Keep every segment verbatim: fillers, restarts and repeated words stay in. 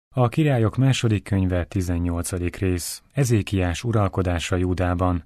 A Királyok második könyve tizennyolcadik rész. Ezékiás uralkodása Júdában.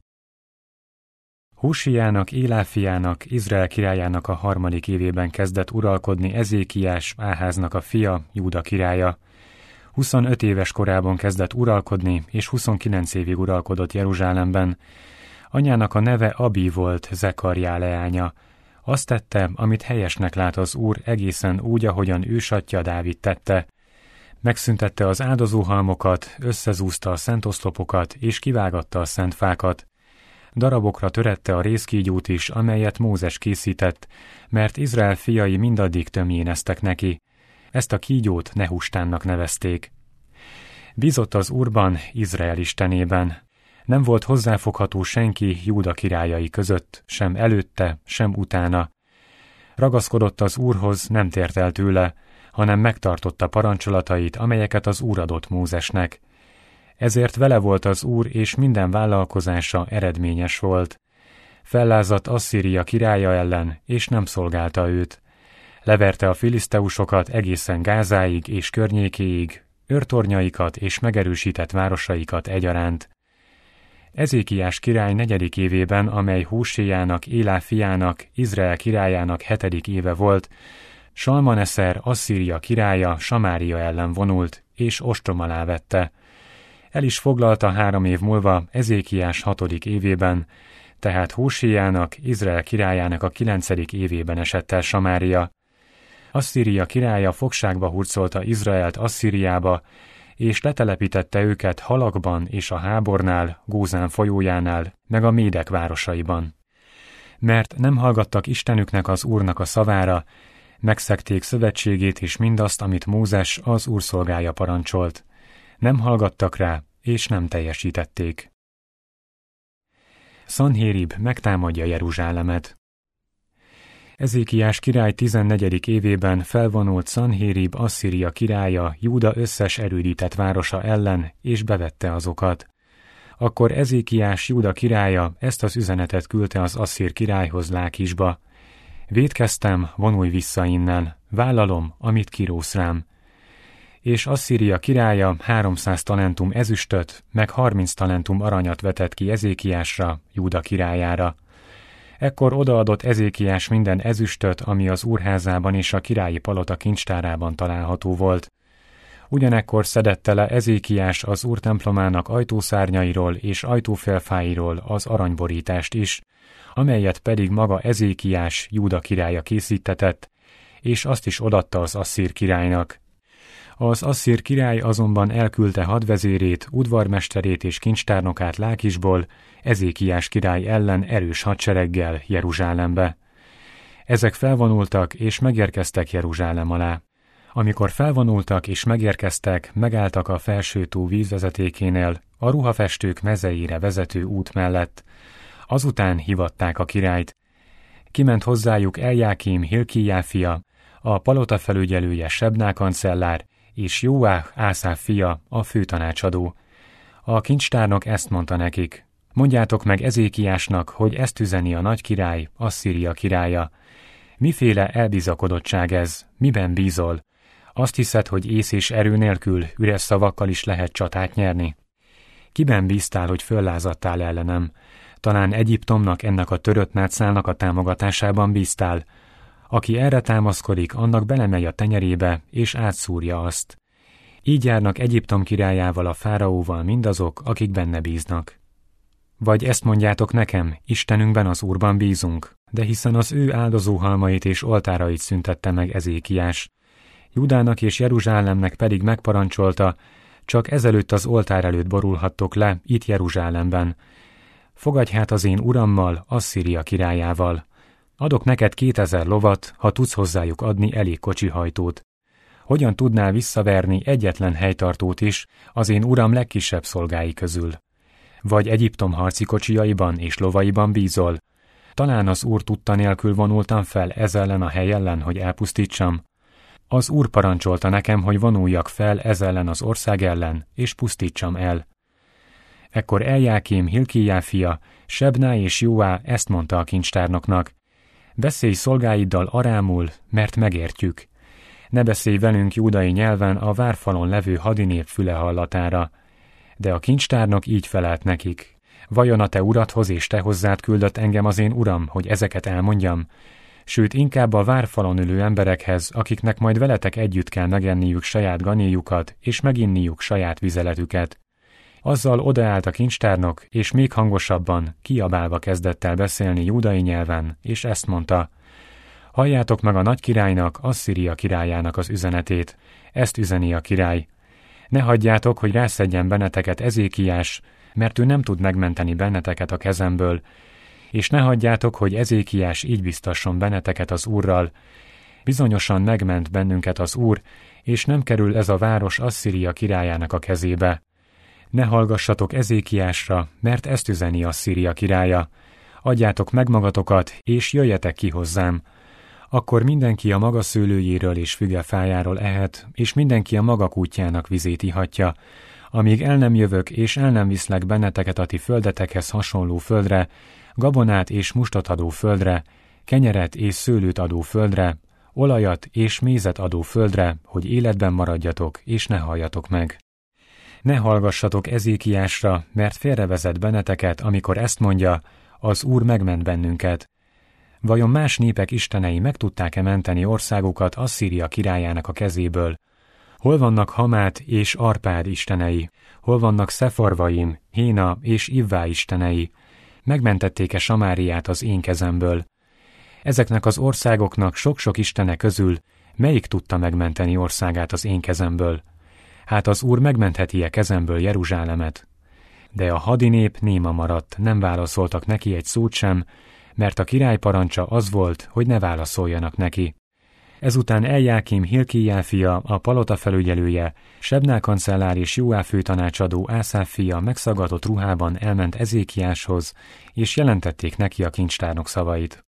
Húsiának, Élá fiának, Izrael királyának a harmadik évében kezdett uralkodni Ezékiás, Áháznak a fia, Júda királya. huszonöt éves korában kezdett uralkodni, és huszonkilenc évig uralkodott Jeruzsálemben. Anyának a neve Abi volt, Zekarjá leánya. Azt tette, amit helyesnek lát az Úr, egészen úgy, ahogyan ősatja Dávid tette. Megszüntette az áldozóhalmokat, összezúzta a szent oszlopokat, és kivágatta a szent fákat. Darabokra törette a rézkígyót is, amelyet Mózes készített, mert Izrael fiai mindaddig tömjéneztek neki. Ezt a kígyót Nehustánnak nevezték. Bízott az Úrban, Izrael istenében. Nem volt hozzáfogható senki Júda királyai között, sem előtte, sem utána. Ragaszkodott az Úrhoz, nem tért el tőle, hanem megtartotta parancsolatait, amelyeket az Úr adott Mózesnek. Ezért vele volt az Úr, és minden vállalkozása eredményes volt. Fellázadt Asszíria királya ellen, és nem szolgálta őt. Leverte a filiszteusokat egészen Gázáig és környékéig, őrtornyaikat és megerősített városaikat egyaránt. Ezékiás király negyedik évében, amely Húsiának, Élá fiának, Izrael királyának hetedik éve volt, Salmaneszer, Asszíria királya Samária ellen vonult, és ostrom alá vette. El is foglalta három év múlva, Ezékiás hatodik évében, tehát Húsiának, Izrael királyának a kilencedik évében esett el Samária. Asszíria királya fogságba hurcolta Izraelt Asszíriába, és letelepítette őket Halakban és a Hábornál, Gózán folyójánál, meg a Médek városaiban. Mert nem hallgattak Istenüknek, az Úrnak a szavára, megszegték szövetségét és mindazt, amit Mózes, az Úr szolgája parancsolt. Nem hallgattak rá, és nem teljesítették. Szanhérib megtámadja Jeruzsálemet. Ezékiás király tizennegyedik évében felvonult Szanhérib Asszíria királya Júda összes erődített városa ellen, és bevette azokat. Akkor Ezékiás Júda királya ezt az üzenetet küldte az asszír királyhoz Lákisba. Vétkeztem, vonulj vissza innen, vállalom, amit kirósz rám. És Asszíria királya háromszáz talentum ezüstöt, meg harminc talentum aranyat vetett ki Ezékiásra, Júda királyára. Ekkor odaadott Ezékiás minden ezüstöt, ami az úrházában és a királyi palota kincstárában található volt. Ugyanekkor szedette le Ezékiás az úr templomának ajtószárnyairól és ajtófélfáiról az aranyborítást is, amelyet pedig maga Ezékiás Júda királya készítetett, és azt is odatta az asszír királynak. Az asszír király azonban elküldte hadvezérét, udvarmesterét és kincstárnokát Lákisból, Ezékiás király ellen erős hadsereggel Jeruzsálembe. Ezek felvonultak és megérkeztek Jeruzsálem alá. Amikor felvonultak és megérkeztek, megálltak a felsőtó vízvezetékénél, a ruhafestők mezeire vezető út mellett. Azután hívatták a királyt. Kiment hozzájuk Eljákím Hilkijá fia, a palota felügyelője Sebná kancellár, és Jóáh Ászáf fia, a főtanácsadó. A kincstárnok ezt mondta nekik: mondjátok meg Ezékiásnak, hogy ezt üzeni a nagy király, Asszíria királya. Miféle elbizakodottság ez? Miben bízol? Azt hiszed, hogy ész és erő nélkül, üres szavakkal is lehet csatát nyerni? Kiben bíztál, hogy föllázadtál ellenem? Talán Egyiptomnak, ennek a törött nátszálnak a támogatásában bíztál? Aki erre támaszkodik, annak belemegy a tenyerébe, és átszúrja azt. Így járnak Egyiptom királyával, a fáraóval mindazok, akik benne bíznak. Vagy ezt mondjátok nekem, Istenünkben, az Úrban bízunk, de hiszen az ő áldozóhalmait és oltárait szüntette meg Ezékiás. Júdának és Jeruzsálemnek pedig megparancsolta, csak ezelőtt az oltár előtt borulhattok le, itt Jeruzsálemben. Fogadj hát az én urammal, Asszíria királyával. Adok neked kétezer lovat, ha tudsz hozzájuk adni elég kocsihajtót. Hogyan tudnál visszaverni egyetlen helytartót is az én uram legkisebb szolgái közül? Vagy Egyiptom harci kocsijaiban és lovaiban bízol? Talán az Úr tudta nélkül vonultam fel ez ellen a hely ellen, hogy elpusztítsam? Az Úr parancsolta nekem, hogy vonuljak fel ez ellen az ország ellen, és pusztítsam el. Ekkor Eljákím Hilkijá fia, Sebná és Jóá ezt mondta a kincstárnoknak: beszélj szolgáiddal arámul, mert megértjük. Ne beszélj velünk júdai nyelven a várfalon levő hadinép füle hallatára. De a kincstárnok így felelt nekik: vajon a te uradhoz és te hozzád küldött engem az én uram, hogy ezeket elmondjam? Sőt, inkább a várfalon ülő emberekhez, akiknek majd veletek együtt kell megenniük saját ganéjukat, és meginniuk saját vizeletüket. Azzal odaállt a kincstárnok, és még hangosabban, kiabálva kezdett el beszélni júdai nyelven, és ezt mondta: halljátok meg a nagy királynak, Asszíria királyának az üzenetét. Ezt üzeni a király: ne hagyjátok, hogy rászedjen benneteket Ezékiás, mert ő nem tud megmenteni benneteket a kezemből, és ne hagyjátok, hogy Ezékiás így biztasson benneteket az Úrral: bizonyosan megment bennünket az Úr, és nem kerül ez a város Asszíria királyának a kezébe. Ne hallgassatok Ezékiásra, mert ezt üzeni Asszíria királya: adjátok meg magatokat, és jöjjetek ki hozzám. Akkor mindenki a maga szőlőjéről és fügefájáról ehet, és mindenki a maga kútjának vizét ihatja, amíg el nem jövök, és el nem viszlek benneteket a ti földetekhez hasonló földre, gabonát és mustot adó földre, kenyeret és szőlőt adó földre, olajat és mézet adó földre, hogy életben maradjatok, és ne halljatok meg. Ne hallgassatok Ezékiásra, mert félrevezet benneteket, amikor ezt mondja: az Úr megment bennünket. Vajon más népek istenei meg tudták-e menteni országukat Asszíria királyának a kezéből? Hol vannak Hamát és Arpád istenei? Hol vannak Szefarvaim, Héna és Ivvá istenei? Megmentették-e Samáriát az én kezemből? Ezeknek az országoknak sok-sok istene közül melyik tudta megmenteni országát az én kezemből? Hát az Úr megmentheti-e kezemből Jeruzsálemet? De a hadinép néma maradt, nem válaszoltak neki egy szót sem, mert a király parancsa az volt, hogy ne válaszoljanak neki. Ezután Eljákim Hilkíjá fia, a palota felügyelője, Sebná kancellár és Jóá főtanácsadó Ászáf fia megszaggatott ruhában elment Ezékiáshoz, és jelentették neki a kincstárnok szavait.